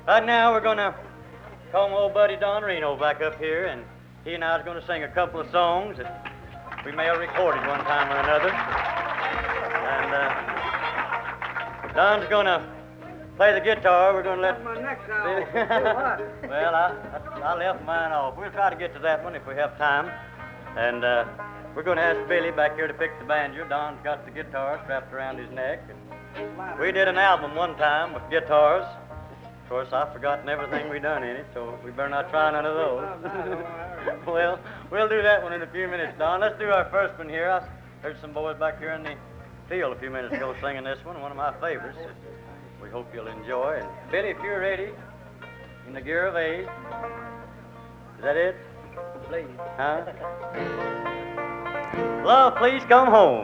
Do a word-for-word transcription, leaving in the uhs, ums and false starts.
Right now we're gonna call my old buddy Don Reno back up here, and he and I is gonna sing a couple of songs that we may have recorded one time or another. And uh, Don's gonna play the guitar. We're gonna let my neck's out. well, I, I I left mine off. We'll try to get to that one if we have time. And uh, we're gonna ask Billy back here to pick the banjo. Don's got the guitar strapped around his neck. We did an album one time with guitars. Of course, I've forgotten everything we done in it, so we better not try none of those. Well, we'll do that one in a few minutes, Don. Let's do our first one here. I heard some boys back here in the field a few minutes ago singing this one, one of my favorites. We hope you'll enjoy. And Billy, if you're ready, in the gear of A. Is that it? Please. Huh? Love, please come home.